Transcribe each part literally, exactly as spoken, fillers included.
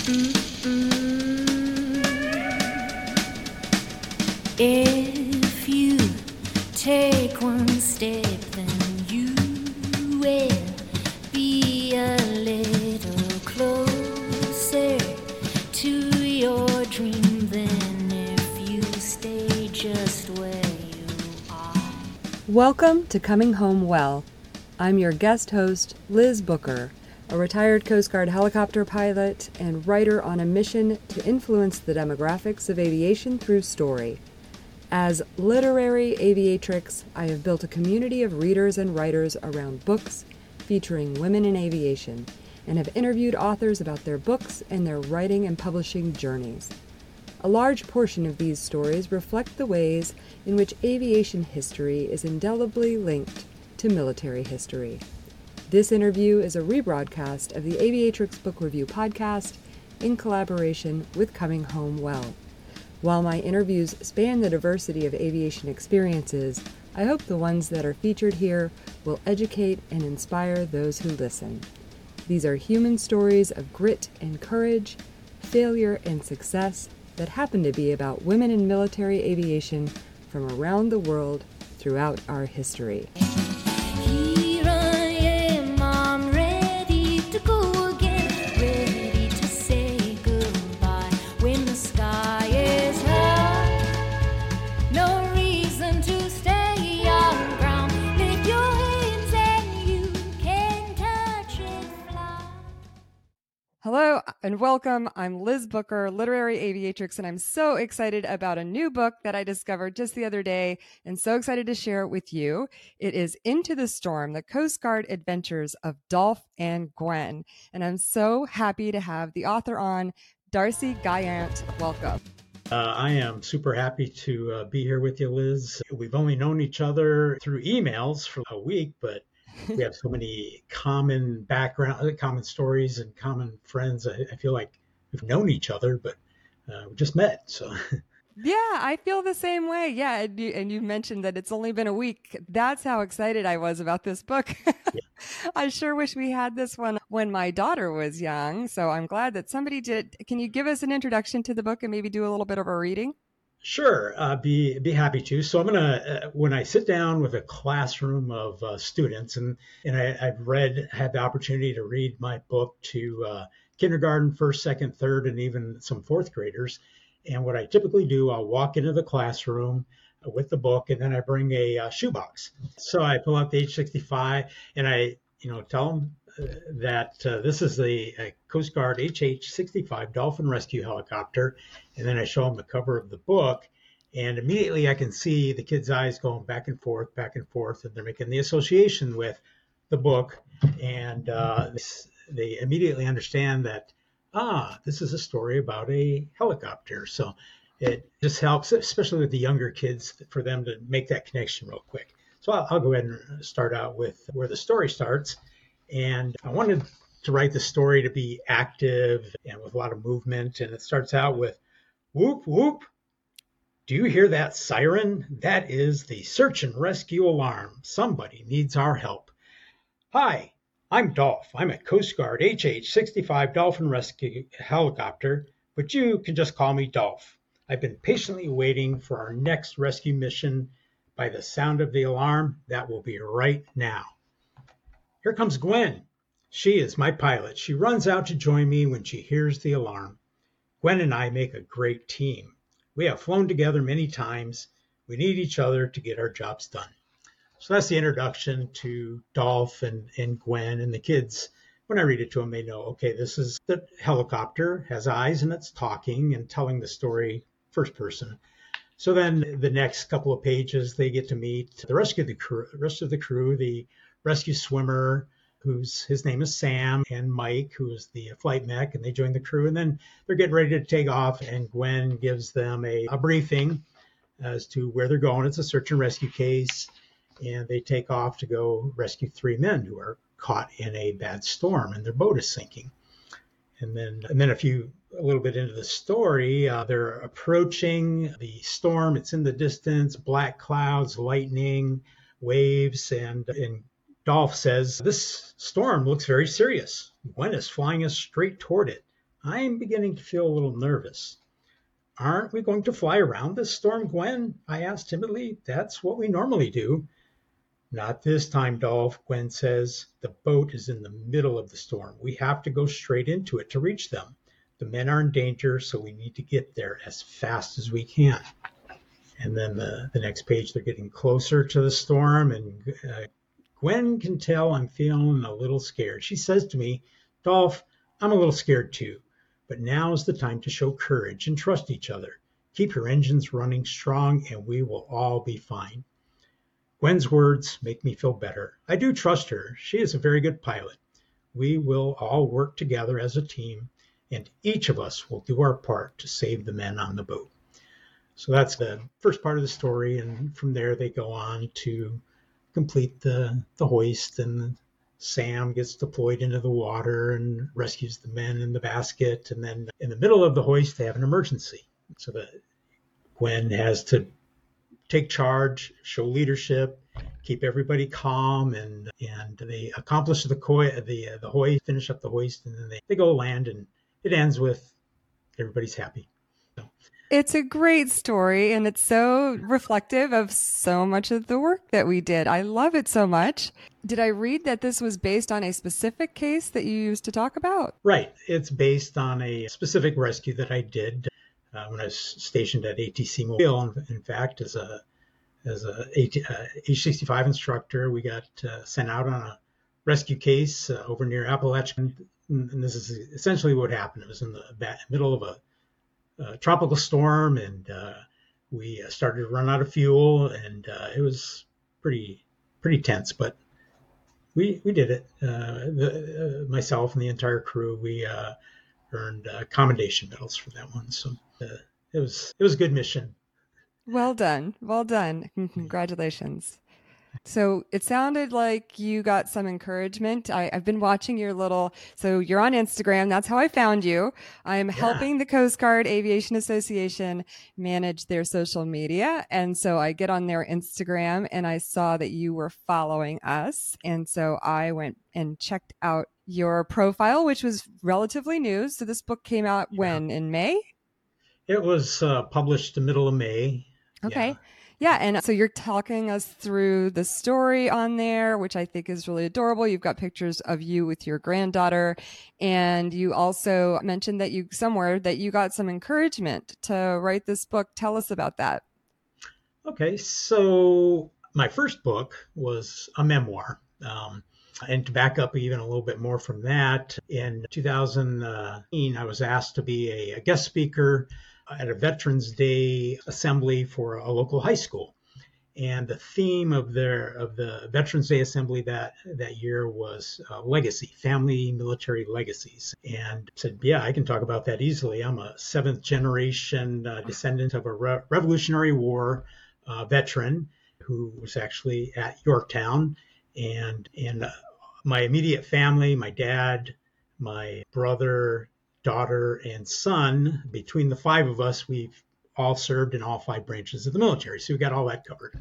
If you take one step, then you will be a little closer to your dream than if you stay just where you are. Welcome to Coming Home Well. I'm your guest host, Liz Booker, a retired Coast Guard helicopter pilot and writer on a mission to influence the demographics of aviation through story. As literary aviatrix, I have built a community of readers and writers around books featuring women in aviation, and have interviewed authors about their books and their writing and publishing journeys. A large portion of these stories reflect the ways in which aviation history is indelibly linked to military history. This interview is a rebroadcast of the Aviatrix Book Review podcast in collaboration with Coming Home Well. While my interviews span the diversity of aviation experiences, I hope the ones that are featured here will educate and inspire those who listen. These are human stories of grit and courage, failure and success that happen to be about women in military aviation from around the world throughout our history. Here I am, I'm ready to go again, ready to say goodbye when the sky is high. No reason to stay on ground. Lift your hands and you can touch and fly. Hello and welcome. I'm Liz Booker, literary aviatrix, and I'm so excited about a new book that I discovered just the other day and so excited to share it with you. It is Into the Storm, the Coast Guard Adventures of Dolph and Gwen. And I'm so happy to have the author on, Darcy Guyant. Welcome. Uh, I am super happy to uh, be here with you, Liz. We've only known each other through emails for a week, but we have so many common background, common stories and common friends. I, I feel like we've known each other, but uh, we just met. So Yeah, I feel the same way. Yeah, and you, and you mentioned that it's only been a week. That's how excited I was about this book. Yeah. I sure wish we had this one when my daughter was young. So I'm glad that somebody did. Can you give us an introduction to the book and maybe do a little bit of a reading? Sure, uh, be be happy to. So I'm gonna uh, when I sit down with a classroom of uh, students, and and I, I've read had the opportunity to read my book to uh, kindergarten, first, second, third, and even some fourth graders. And what I typically do, I'll walk into the classroom with the book, and then I bring a uh, shoebox. So I pull out the H sixty-five, and I you know tell them uh, that uh, this is the uh, Coast Guard H H sixty-five Dolphin Rescue Helicopter. And then I show them the cover of the book, and immediately I can see the kids' eyes going back and forth, back and forth, and they're making the association with the book. And uh, this, they immediately understand that, ah, this is a story about a helicopter. So it just helps, especially with the younger kids, for them to make that connection real quick. So I'll, I'll go ahead and start out with where the story starts. And I wanted to write the story to be active and with a lot of movement. And it starts out with, whoop, whoop. Do you hear that siren? That is the search and rescue alarm. Somebody needs our help. Hi, I'm Dolph. I'm a Coast Guard H H sixty-five Dolphin Rescue Helicopter, but you can just call me Dolph. I've been patiently waiting for our next rescue mission. By the sound of the alarm, that will be right now. Here comes Gwen. She is my pilot. She runs out to join me when she hears the alarm. Gwen and I make a great team. We have flown together many times. We need each other to get our jobs done. So that's the introduction to Dolph and, and Gwen and the kids. When I read it to them, they know, okay, this is the helicopter, has eyes and it's talking and telling the story first person. So then the next couple of pages, they get to meet the rest of the crew, rest of the crew, the rescue swimmer, who's his name is Sam, and Mike, who is the flight mech, and they join the crew. And then they're getting ready to take off, and Gwen gives them a, a briefing as to where they're going. It's a search and rescue case, and they take off to go rescue three men who are caught in a bad storm, and their boat is sinking. And then, and then a few, a little bit into the story, uh, they're approaching the storm. It's in the distance, black clouds, lightning, waves, and and Dolph says, this storm looks very serious. Gwen is flying us straight toward it. I'm beginning to feel a little nervous. Aren't we going to fly around this storm, Gwen? I asked timidly. That's what we normally do. Not this time, Dolph, Gwen says. The boat is in the middle of the storm. We have to go straight into it to reach them. The men are in danger, so we need to get there as fast as we can. And then the, the next page, they're getting closer to the storm, and uh, Gwen can tell I'm feeling a little scared. She says to me, Dolph, I'm a little scared too, but now is the time to show courage and trust each other. Keep your engines running strong, and we will all be fine. Gwen's words make me feel better. I do trust her. She is a very good pilot. We will all work together as a team, and each of us will do our part to save the men on the boat. So that's the first part of the story, and from there they go on to complete the, the hoist, and Sam gets deployed into the water and rescues the men in the basket, and then in the middle of the hoist they have an emergency. So that Gwen has to take charge, show leadership, keep everybody calm, and and they accomplish the koi, the uh, the hoist, finish up the hoist, and then they, they go land, and it ends with everybody's happy. So. It's a great story, and it's so reflective of so much of the work that we did. I love it so much. Did I read that this was based on a specific case that you used to talk about? Right. It's based on a specific rescue that I did uh, when I was stationed at A T C Mobile. In, in fact, as a as a H sixty-five instructor, we got uh, sent out on a rescue case uh, over near Appalachian. And this is essentially what happened. It was in the middle of a Uh, tropical storm, and uh, we started to run out of fuel, and uh, it was pretty pretty tense, but we we did it. Uh, the, uh, myself and the entire crew, we uh, earned uh, commendation medals for that one. So uh, it was it was a good mission. Well done, well done. Congratulations. So it sounded like you got some encouragement. I, I've been watching your little, so you're on Instagram. That's how I found you. I'm yeah. helping the Coast Guard Aviation Association manage their social media. And so I get on their Instagram and I saw that you were following us. And so I went and checked out your profile, which was relatively new. So this book came out yeah. when? In May? It was uh, published the middle of May. Okay. Yeah. Yeah, and so you're talking us through the story on there, which I think is really adorable. You've got pictures of you with your granddaughter, and you also mentioned that you somewhere that you got some encouragement to write this book. Tell us about that. Okay, so my first book was a memoir. Um, and to back up even a little bit more from that, in two thousand eighteen, I was asked to be a, a guest speaker at a Veterans Day assembly for a local high school. And the theme of their of the Veterans Day assembly that that year was uh, legacy, family military legacies. And I said, yeah, I can talk about that easily. I'm a seventh generation uh, descendant of a Re- Revolutionary War uh, veteran who was actually at Yorktown. And, and uh, my immediate family, my dad, my brother, daughter, and son, between the five of us, we've all served in all five branches of the military. So we got all that covered.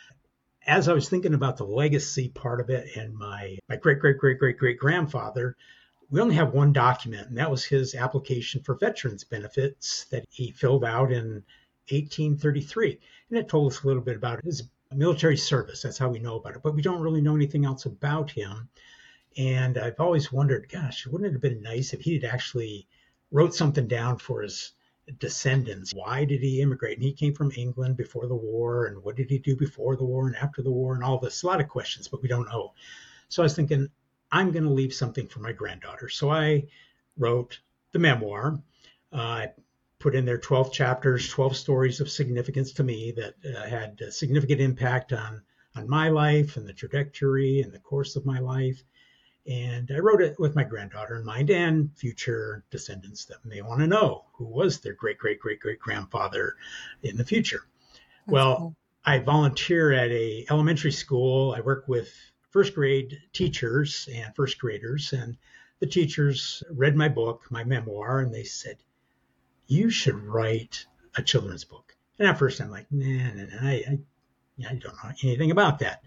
As I was thinking about the legacy part of it, and my, my great, great, great, great, great grandfather, we only have one document, and that was his application for veterans benefits that he filled out in eighteen thirty-three. And it told us a little bit about his military service. That's how we know about it. But we don't really know anything else about him. And I've always wondered, gosh, wouldn't it have been nice if he had actually wrote something down for his descendants? Why did he immigrate? And he came from England before the war. And what did he do before the war and after the war and all this? A lot of questions, but we don't know. So I was thinking, I'm going to leave something for my granddaughter. So I wrote the memoir. Uh, I put in there twelve chapters, twelve stories of significance to me that uh, had a significant impact on, on my life and the trajectory and the course of my life. And I wrote it with my granddaughter in mind and future descendants that may want to know who was their great, great, great, great grandfather in the future. That's well, cool. I volunteer at a elementary school. I work with first grade teachers and first graders. And the teachers read my book, my memoir, and they said, you should write a children's book. And at first I'm like, nah, nah, nah, I, I, I don't know anything about that.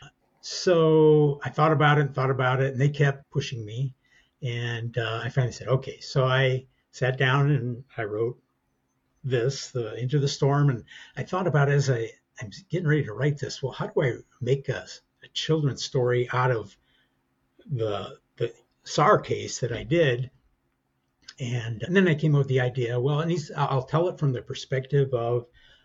So I thought about it and thought about it, and they kept pushing me. And uh, I finally said, okay. So I sat down and I wrote this, the Into the Storm. And I thought about it as I, I'm getting ready to write this. Well, how do I make a, a children's story out of the, the S A R case that I did? And, and then I came up with the idea, well, and he's, I'll tell it from the perspective of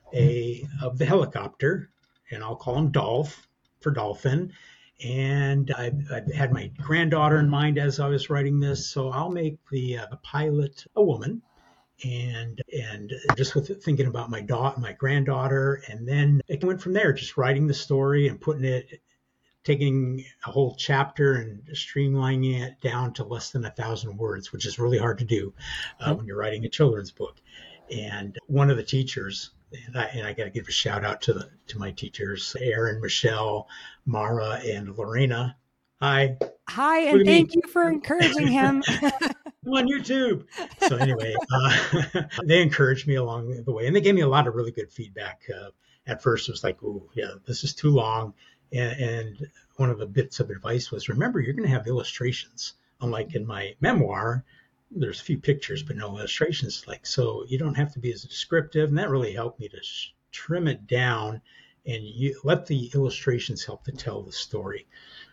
a of the helicopter, and I'll call him Dolph for Dolphin. And I, I had my granddaughter in mind as I was writing this, so I'll make the uh, the pilot a woman, and and just with thinking about my daughter, my granddaughter, and then it went from there, just writing the story and putting it, taking a whole chapter and streamlining it down to less than a thousand words, which is really hard to do uh, when you're writing a children's book. And one of the teachers, and I, and I got to give a shout out to the to my teachers, Erin, Michelle, Mara, and Lorena. Hi. Hi, and thank you for encouraging him. I'm on YouTube. So anyway, uh, they encouraged me along the way, and they gave me a lot of really good feedback. Uh, at first, it was like, oh, yeah, this is too long. And, and one of the bits of advice was, remember, you're going to have illustrations. Unlike in my memoir, there's a few pictures, but no illustrations. Like, so you don't have to be as descriptive. And that really helped me to sh- trim it down and you let the illustrations help to tell the story.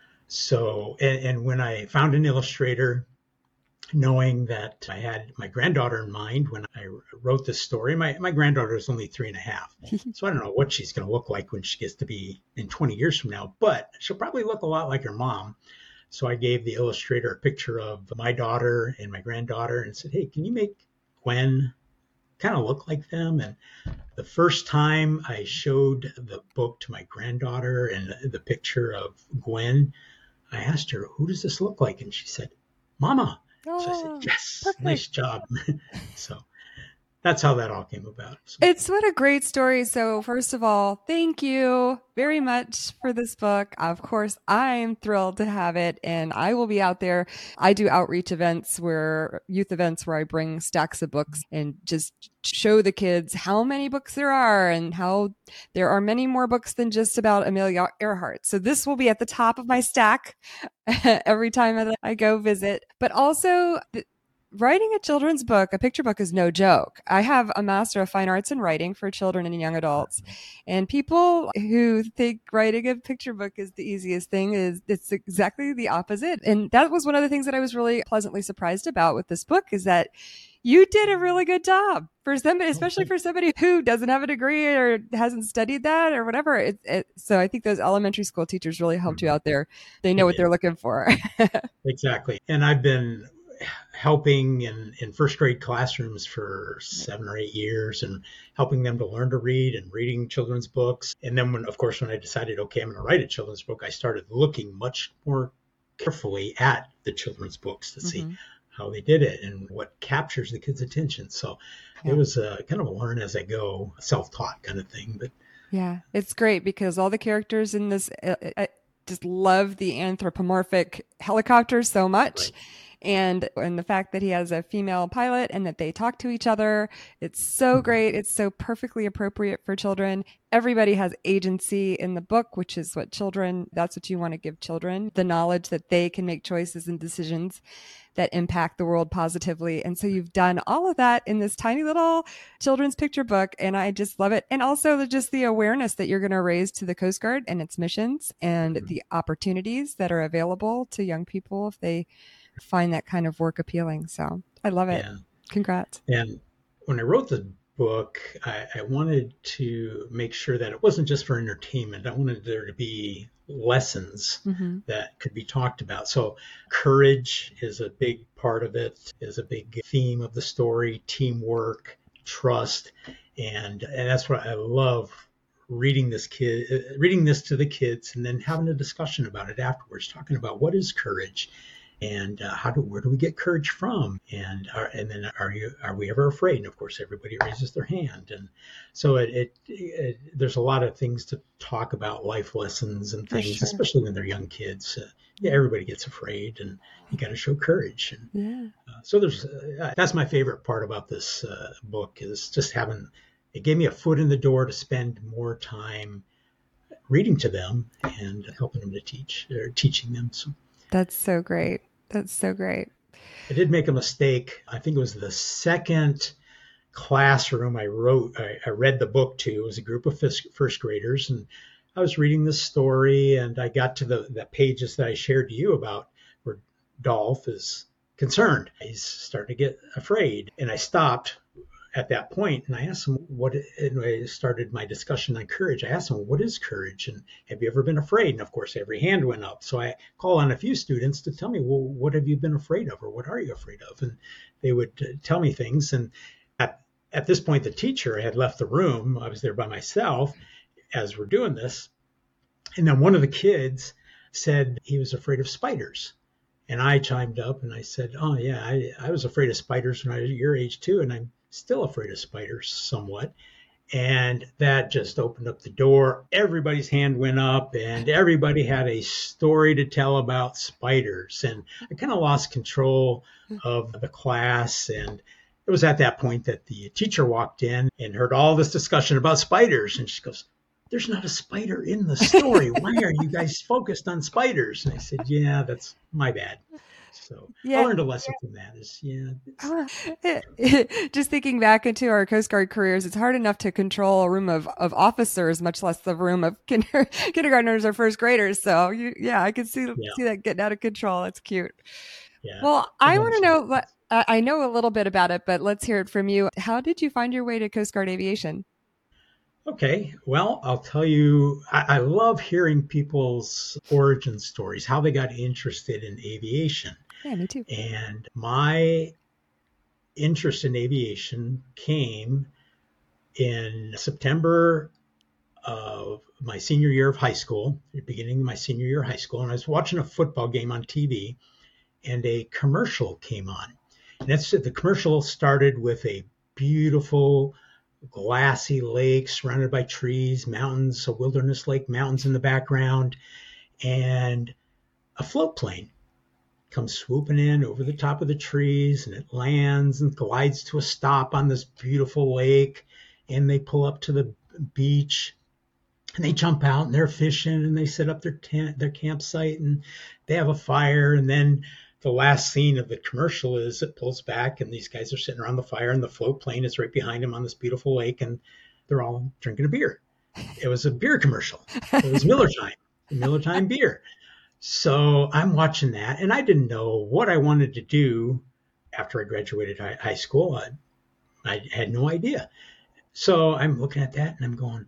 So, and, and when I found an illustrator, knowing that I had my granddaughter in mind when I wrote this story, my, my granddaughter is only three and a half. So I don't know what she's going to look like when she gets to be in twenty years from now, but she'll probably look a lot like her mom. So I gave the illustrator a picture of my daughter and my granddaughter and said, hey, can you make Gwen kind of look like them? And the first time I showed the book to my granddaughter and the picture of Gwen, I asked her, who does this look like? And she said, Mama. So I said, yes, perfect. Nice job. So that's how that all came about. So. It's what a great story. So first of all, thank you very much for this book. Of course, I'm thrilled to have it, and I will be out there. I do outreach events where youth events where I bring stacks of books and just show the kids how many books there are and how there are many more books than just about Amelia Earhart. So this will be at the top of my stack every time I go visit. But also, th- writing a children's book, a picture book, is no joke. I have a Master of Fine Arts in Writing for children and young adults. And people who think writing a picture book is the easiest thing, is it's exactly the opposite. And that was one of the things that I was really pleasantly surprised about with this book, is that you did a really good job for somebody, especially for somebody who doesn't have a degree or hasn't studied that or whatever. It, it, so I think those elementary school teachers really helped you out there. They know what they're looking for. Exactly. And I've been helping in, in first grade classrooms for seven or eight years and helping them to learn to read and reading children's books. And then when, of course, when I decided, okay, I'm going to write a children's book, I started looking much more carefully at the children's books to see mm-hmm. how they did it and what captures the kids' attention. So yeah. It was a kind of a learn as I go, self-taught kind of thing. But yeah, it's great because all the characters in this uh, I just love the anthropomorphic helicopter so much. Right. And and the fact that he has a female pilot and that they talk to each other, it's so great. It's so perfectly appropriate for children. Everybody has agency in the book, which is what children, that's what you want to give children, the knowledge that they can make choices and decisions that impact the world positively. And so you've done all of that in this tiny little children's picture book. And I just love it. And also the, just the awareness that you're going to raise to the Coast Guard and its missions and mm-hmm. the opportunities that are available to young people if they find that kind of work appealing. So I love it. Yeah. Congrats. And when I wrote the book, I, I wanted to make sure that it wasn't just for entertainment. I wanted there to be lessons mm-hmm. that could be talked about. So courage is a big part of it, is a big theme of the story, teamwork, trust. And, and that's what I love reading this kid, reading this to the kids and then having a discussion about it afterwards, talking about what is courage. And uh, how do where do we get courage from? And are, and then are you are we ever afraid? And of course, everybody raises their hand. And so it, it, it there's a lot of things to talk about, life lessons and things, sure. especially when they're young kids. Uh, yeah, everybody gets afraid, and you got to show courage. And yeah. uh, so there's uh, that's my favorite part about this uh, book is just having it gave me a foot in the door to spend more time reading to them and helping them to teach or teaching them. So that's so great. That's so great. I did make a mistake. I think it was the second classroom I wrote, I, I read the book to. It was a group of first, first graders, and I was reading the story, and I got to the, the pages that I shared to you about where Dolph is concerned. He's starting to get afraid. And I stopped at that point and I asked him what, and I started my discussion on courage. I asked him, what is courage? And have you ever been afraid? And of course, every hand went up. So I called on a few students to tell me, well, what have you been afraid of? Or what are you afraid of? And they would uh, tell me things. And at, at this point, the teacher had left the room. I was there by myself as we're doing this. And then one of the kids said he was afraid of spiders. And I chimed up and I said, oh, yeah, I, I was afraid of spiders when I was your age, too. And I'm still afraid of spiders somewhat. And that just opened up the door. Everybody's hand went up and everybody had a story to tell about spiders. And I kind of lost control of the class. And it was at that point that the teacher walked in and heard all this discussion about spiders. And she goes, there's not a spider in the story. Why are you guys focused on spiders? And I said, yeah, that's my bad. So yeah. I learned a lesson from that is, yeah. Just thinking back into our Coast Guard careers, it's hard enough to control a room of, of officers, much less the room of kinder, kindergartners or first graders. So you, yeah, I can see, yeah. see that getting out of control. That's cute. Yeah. Well, I want to know, I know a little bit about it, but let's hear it from you. How did you find your way to Coast Guard aviation? Okay, well, I'll tell you, I, I love hearing people's origin stories, how they got interested in aviation. Yeah, me too. And my interest in aviation came in September of my senior year of high school, the beginning of my senior year of high school, and I was watching a football game on T V, and a commercial came on. And that's the commercial started with a beautiful glassy lake surrounded by trees, mountains, a wilderness lake, mountains in the background, and a float plane comes swooping in over the top of the trees, and it lands and glides to a stop on this beautiful lake, and they pull up to the beach, and they jump out, and they're fishing, and they set up their tent, their campsite, and they have a fire, and then the last scene of the commercial is it pulls back and these guys are sitting around the fire and the float plane is right behind them on this beautiful lake and they're all drinking a beer. It was a beer commercial. It was Miller Time, Miller Time beer. So I'm watching that and I didn't know what I wanted to do after I graduated high school. I, I had no idea. So I'm looking at that and I'm going,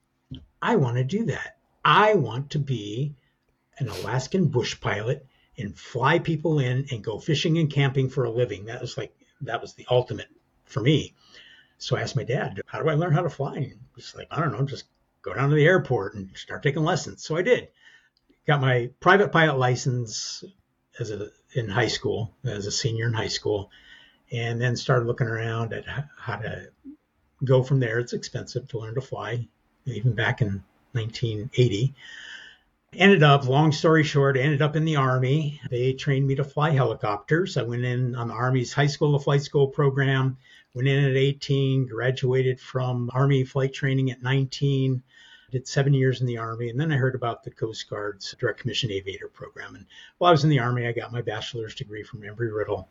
I want to do that. I want to be an Alaskan bush pilot and fly people in and go fishing and camping for a living. That was like, that was the ultimate for me. So I asked my dad, how do I learn how to fly? And he's like, I don't know, just go down to the airport and start taking lessons. So I did. Got my private pilot license as a, in high school, as a senior in high school, and then started looking around at how to go from there. It's expensive to learn to fly, even back in nineteen eighty. Ended up, long story short, ended up in the Army. They trained me to fly helicopters. I went in on the Army's High School of Flight School program, went in at eighteen, graduated from Army flight training at nineteen, did seven years in the Army. And then I heard about the Coast Guard's Direct Commission Aviator program. And while I was in the Army, I got my bachelor's degree from Embry-Riddle.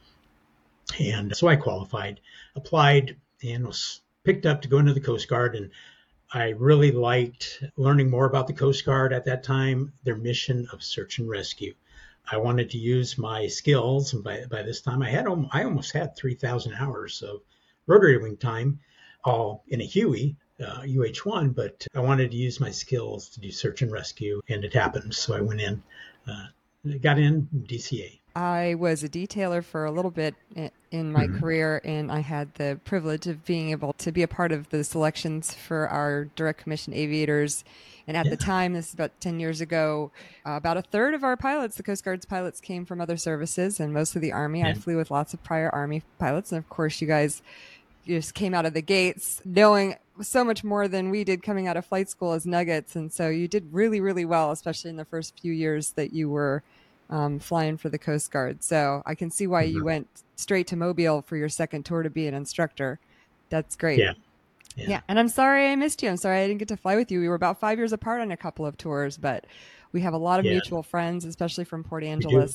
And so I qualified, applied, and was picked up to go into the Coast Guard. And I really liked learning more about the Coast Guard at that time, their mission of search and rescue. I wanted to use my skills, and by, by this time I had I almost had three thousand hours of rotary wing time, all in a Huey, uh, U H one, but I wanted to use my skills to do search and rescue, and it happened. So I went in, uh, got in D C A. I was a detailer for a little bit in my mm-hmm. career, and I had the privilege of being able to be a part of the selections for our direct commission aviators. And at yeah. the time, this is about ten years ago, uh, about a third of our pilots, the Coast Guard's pilots, came from other services, and most of the Army. Yeah. I flew with lots of prior Army pilots. And of course, you guys you just came out of the gates knowing so much more than we did coming out of flight school as nuggets. And so you did really, really well, especially in the first few years that you were Um, flying for the Coast Guard. So I can see why mm-hmm. you went straight to Mobile for your second tour to be an instructor. That's great. Yeah. yeah. Yeah. And I'm sorry I missed you. I'm sorry I didn't get to fly with you. We were about five years apart on a couple of tours, but we have a lot of yeah. mutual friends, especially from Port Angeles.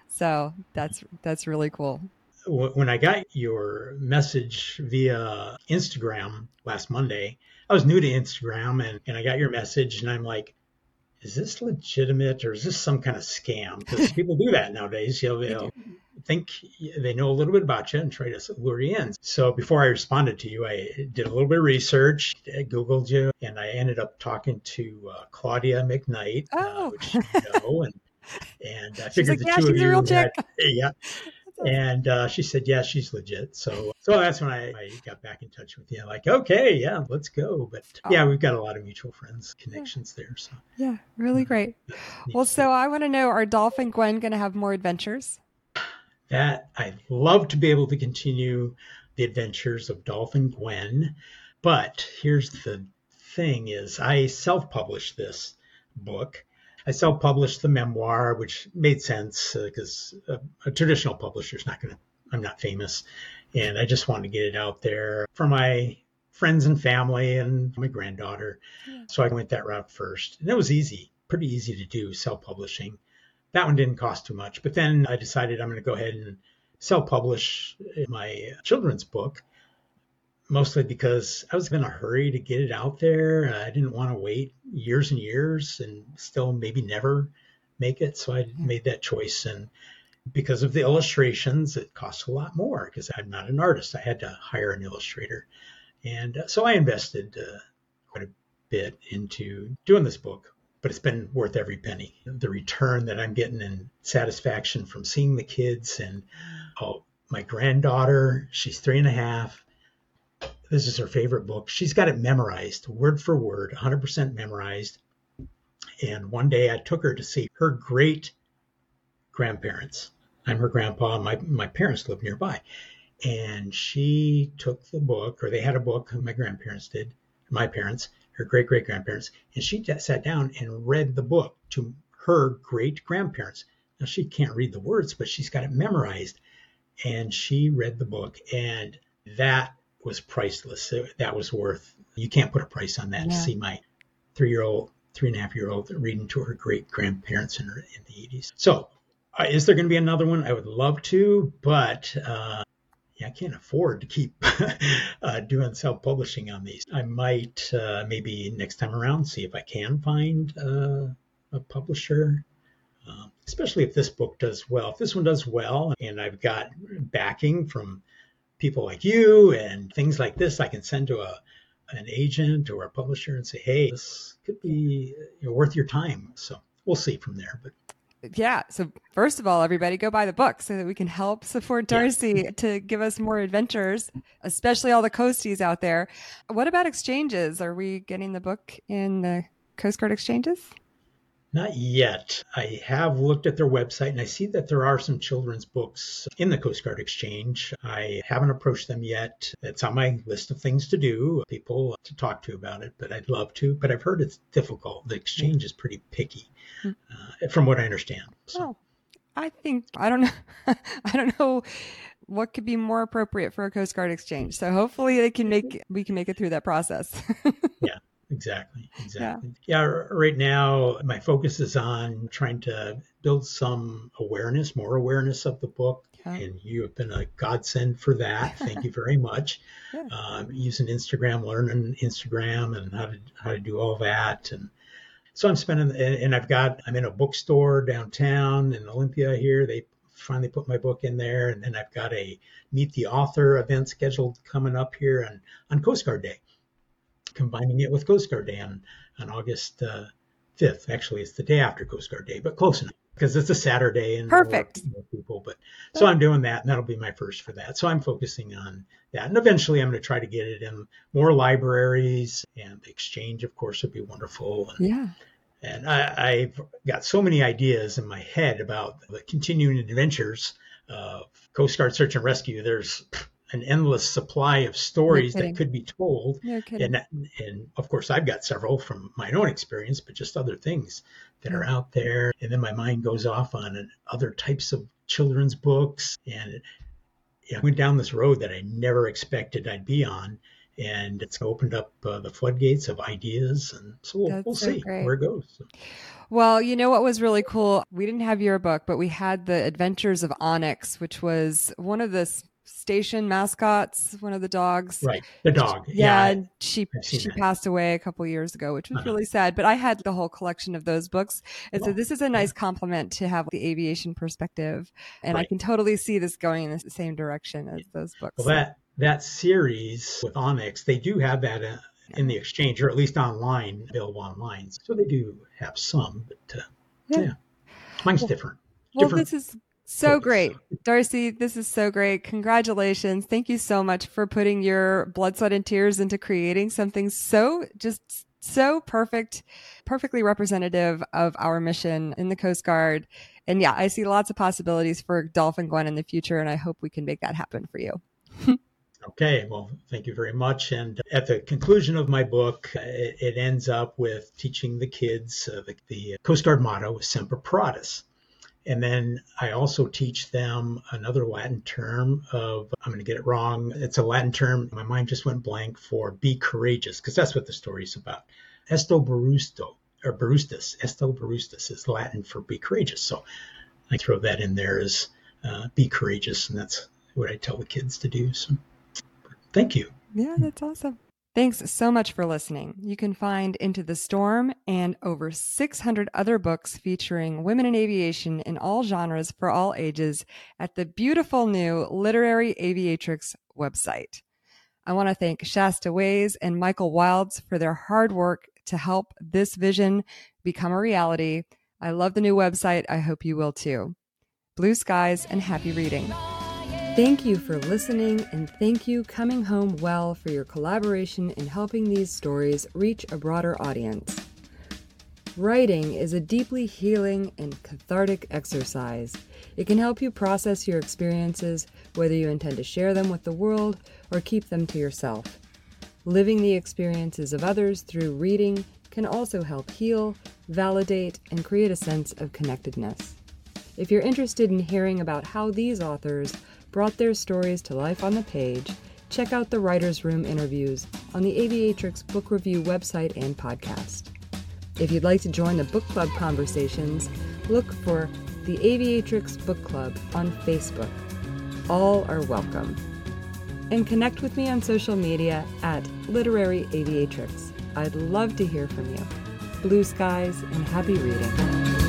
So that's that's really cool. When I got your message via Instagram last Monday, I was new to Instagram and, and I got your message and I'm like, is this legitimate or is this some kind of scam? Because people do that nowadays. You know, they'll think they know a little bit about you and try to lure you in. So before I responded to you, I did a little bit of research, I Googled you, and I ended up talking to uh, Claudia McKnight, Oh. uh, which you know, and and I She's figured like, the yeah, two she's of a you real had, chick. yeah. And uh, she said, yeah, she's legit. So so that's when I, I got back in touch with you. Like, okay, yeah, let's go. But yeah, we've got a lot of mutual friends, connections there. So Yeah, really great. neat Well, to so I want to know, are Dolph and Gwen going to have more adventures? that I'd love to be able to continue the adventures of Dolph and Gwen. But here's the thing is I self-published this book. I self-published the memoir, which made sense because uh, a, a traditional publisher is not going to, I'm not famous. And I just wanted to get it out there for my friends and family and my granddaughter. Yeah. So I went that route first. And it was easy, pretty easy to do, self-publishing. That one didn't cost too much. But then I decided I'm going to go ahead and self-publish my children's book, mostly because I was in a hurry to get it out there. I didn't want to wait years and years and still maybe never make it. So I made that choice. And because of the illustrations, it costs a lot more because I'm not an artist. I had to hire an illustrator. And uh, so I invested uh, quite a bit into doing this book, but it's been worth every penny. The return that I'm getting and satisfaction from seeing the kids and oh, my granddaughter, she's three and a half. This is her favorite book. She's got it memorized, word for word, one hundred percent memorized. And one day I took her to see her great grandparents. I'm her grandpa. My, my parents lived nearby. And she took the book, or they had a book, my grandparents did, my parents, her great-great-grandparents, and she sat down and read the book to her great-grandparents. Now, she can't read the words, but she's got it memorized. And she read the book, and that was priceless. That was worth, you can't put a price on that. Yeah. To see my three-year-old, three-and-a-half-year-old reading to her great-grandparents in, her, in the eighties. So uh, is there going to be another one? I would love to, but uh, yeah, I can't afford to keep uh, doing self-publishing on these. I might uh, maybe next time around see if I can find uh, a publisher, uh, especially if this book does well. If this one does well and I've got backing from people like you and things like this, I can send to a an agent or a publisher and say, hey, this could be you know, worth your time. So we'll see from there. But Yeah. So first of all, everybody go buy the book so that we can help support Darcy yeah. to give us more adventures, especially all the Coasties out there. What about exchanges? Are we getting the book in the Coast Guard exchanges? Not yet. I have looked at their website and I see that there are some children's books in the Coast Guard Exchange. I haven't approached them yet. It's on my list of things to do, people to talk to about it, but I'd love to. But I've heard it's difficult. The exchange is pretty picky, uh, from what I understand. So. Well, I think, I don't know. I don't know what could be more appropriate for a Coast Guard exchange. So hopefully they can make, we can make it through that process. Yeah. Exactly. Exactly. Yeah. yeah. Right now, my focus is on trying to build some awareness, more awareness of the book. Yeah. And you have been a godsend for that. Thank you very much. Yeah. Um, using Instagram, learning Instagram and how to how to do all that. And so I'm spending, and I've got, I'm in a bookstore downtown in Olympia here. They finally put my book in there. And then I've got a Meet the Author event scheduled coming up here on, on Coast Guard Day. Combining it with Coast Guard Day on, on August uh, fifth. Actually, it's the day after Coast Guard Day, but close enough because it's a Saturday and perfect more, more people. But so I'm doing that, and that'll be my first for that. So I'm focusing on that, and eventually I'm going to try to get it in more libraries, and the exchange, of course, would be wonderful. And, yeah. And I, I've got so many ideas in my head about the continuing adventures of Coast Guard Search and Rescue. There's an endless supply of stories no that could be told. No kidding. And, and of course, I've got several from my own experience, but just other things that yeah. are out there. And then my mind goes off on other types of children's books. And I went down this road that I never expected I'd be on. And it's opened up uh, the floodgates of ideas. And so we'll, we'll so see great. where it goes. Well, you know what was really cool? We didn't have your book, but we had The Adventures of Onyx, which was one of the station mascots, one of the dogs. Right. The dog. Yeah. yeah and she she that. passed away a couple years ago, which was Uh-huh. really sad. But I had the whole collection of those books. And Well, so this is a nice compliment to have the aviation perspective. And I Right. can totally see this going in the same direction as those books. Well, that, that series with Onyx, they do have that uh, in the exchange, or at least online, available online. So they do have some, but uh, Yeah. yeah. Mine's different. Well, different this is so focus. great. Darcy, this is so great. Congratulations. Thank you so much for putting your blood, sweat, and tears into creating something so just so perfect, perfectly representative of our mission in the Coast Guard. And yeah, I see lots of possibilities for Dolphin Gwen in the future, and I hope we can make that happen for you. Okay, well, thank you very much. And at the conclusion of my book, it, it ends up with teaching the kids uh, the, the Coast Guard motto is Semper Paratus. And then I also teach them another Latin term of, I'm going to get it wrong, it's a Latin term, my mind just went blank, for be courageous, because that's what the story's about. Esto Barusto, or Barustus, Esto Barustus is Latin for be courageous. So I throw that in there as uh, be courageous, and that's what I tell the kids to do. So thank you. Yeah, that's awesome. Thanks so much for listening. You can find Into the Storm and over six hundred other books featuring women in aviation in all genres for all ages at the beautiful new Literary Aviatrix website. I want to thank Shasta Ways and Michael Wilds for their hard work to help this vision become a reality. I love the new website. I hope you will too. Blue skies and happy reading. Thank you for listening, and thank you, Coming Home Well, for your collaboration in helping these stories reach a broader audience. Writing is a deeply healing and cathartic exercise. It can help you process your experiences, whether you intend to share them with the world or keep them to yourself. Living the experiences of others through reading can also help heal, validate, and create a sense of connectedness. If you're interested in hearing about how these authors brought their stories to life on the page, check out the Writer's Room interviews on the Aviatrix Book Review website and podcast. If you'd like to join the book club conversations, look for the Aviatrix Book Club on Facebook. All are welcome. And connect with me on social media at Literary Aviatrix. I'd love to hear from you. Blue skies and happy reading.